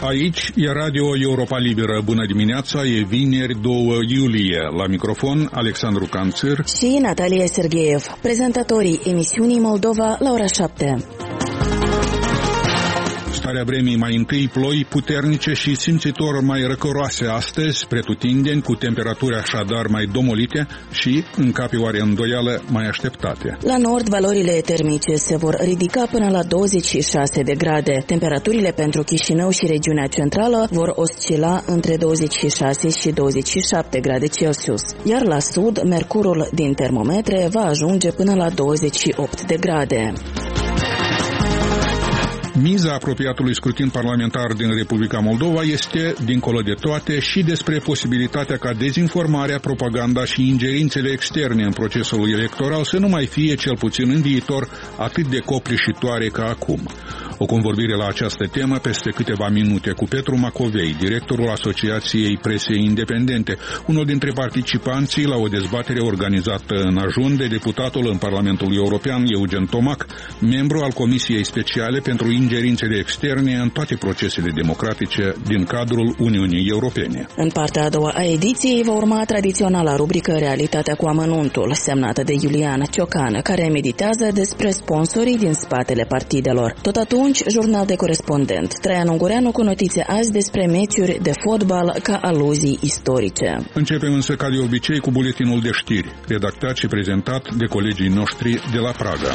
Aici e Radio Europa Liberă. Bună dimineața, e vineri 2 iulie. La microfon, Alexandru Canțir și Natalia Sergeev, prezentatorii emisiunii Moldova la ora 7. Starea vremii: mai întâi ploi puternice și simțitor mai răcoroase astăzi, pretutindeni, cu temperaturi așadar mai domolite și, în capioare îndoială, mai așteptate. La nord, valorile termice se vor ridica până la 26 de grade. Temperaturile pentru Chișinău și regiunea centrală vor oscila între 26 și 27 grade Celsius. Iar la sud, mercurul din termometre va ajunge până la 28 de grade. Miza apropiatului scrutin parlamentar din Republica Moldova este, dincolo de toate, și despre posibilitatea ca dezinformarea, propaganda și ingerințele externe în procesul electoral să nu mai fie, cel puțin în viitor, atât de copleșitoare ca acum. O convorbire la această temă peste câteva minute cu Petru Macovei, directorul Asociației Presei Independente, unul dintre participanții la o dezbatere organizată în ajun de deputatul în Parlamentul European Eugen Tomac, membru al Comisiei Speciale pentru ingerințele externe în toate procesele democratice din cadrul Uniunii Europene. În partea a doua a ediției va urma tradiționala rubrică Realitatea cu amănuntul, semnată de Iulian Ciocan, care meditează despre sponsorii din spatele partidelor. Tot atunci, jurnal de corespondent. Traian Ungureanu cu notițe azi despre meciuri de fotbal ca aluzii istorice. Începem însă, ca de obicei, cu buletinul de știri, redactat și prezentat de colegii noștri de la Praga.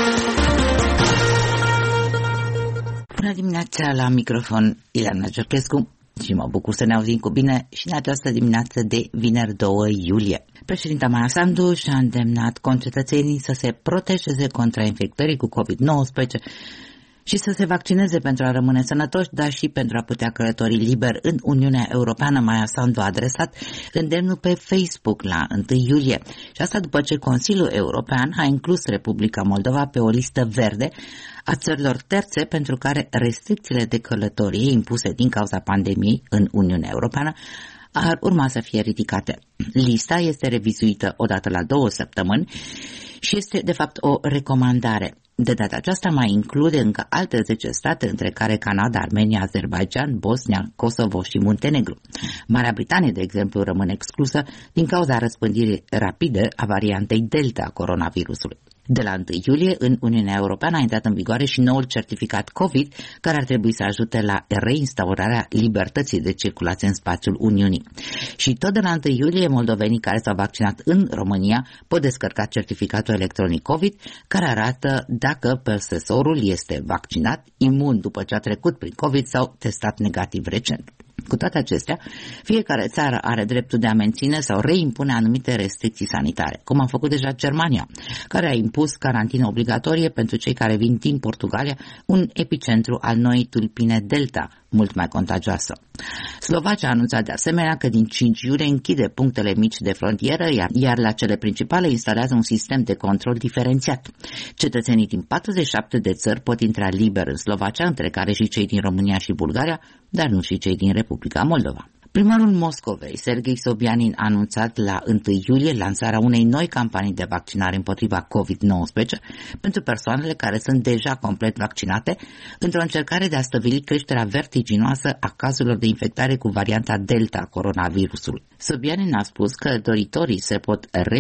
Bună dimineața, la microfon Ileana Giorgescu și mă bucur să ne auzim cu bine și în această dimineață de vineri 2 iulie. Președinta Maia Sandu și-a îndemnat concetățenii să se protejeze contra infectării cu COVID-19 și să se vaccineze pentru a rămâne sănătoși, dar și pentru a putea călători liber în Uniunea Europeană. Maia Sandu a adresat îndemnul pe Facebook la 1 iulie. Și asta după ce Consiliul European a inclus Republica Moldova pe o listă verde a țărilor terțe pentru care restricțiile de călătorie impuse din cauza pandemiei în Uniunea Europeană ar urma să fie ridicate. Lista este revizuită odată la 2 săptămâni și este de fapt o recomandare. De data aceasta mai include încă alte 10 state, între care Canada, Armenia, Azerbaijan, Bosnia, Kosovo și Muntenegru. Marea Britanie, de exemplu, rămâne exclusă din cauza răspândirii rapide a variantei Delta a coronavirusului. De la 1 iulie, în Uniunea Europeană a intrat în vigoare și noul certificat COVID, care ar trebui să ajute la reinstaurarea libertății de circulație în spațiul Uniunii. Și tot de la 1 iulie, moldovenii care s-au vaccinat în România pot descărca certificatul electronic COVID, care arată dacă posesorul este vaccinat, imun după ce a trecut prin COVID sau testat negativ recent. Cu toate acestea, fiecare țară are dreptul de a menține sau reimpune anumite restricții sanitare, cum a făcut deja Germania, care a impus carantină obligatorie pentru cei care vin din Portugalia, un epicentru al noii tulpine Delta, mult mai contagioasă. Slovacia a anunțat de asemenea că din 5 iulie închide punctele mici de frontieră, iar la cele principale instalează un sistem de control diferențiat. Cetățenii din 47 de țări pot intra liber în Slovacia, între care și cei din România și Bulgaria, dar nu și cei din Republica Moldova. Primarul Moscovei, Serghei Sobyanin, a anunțat la 1 iulie lansarea unei noi campanii de vaccinare împotriva COVID-19 pentru persoanele care sunt deja complet vaccinate, într-o încercare de a stăvili creșterea vertiginoasă a cazurilor de infectare cu varianta Delta a coronavirusului. Sobyanin a spus că doritorii se pot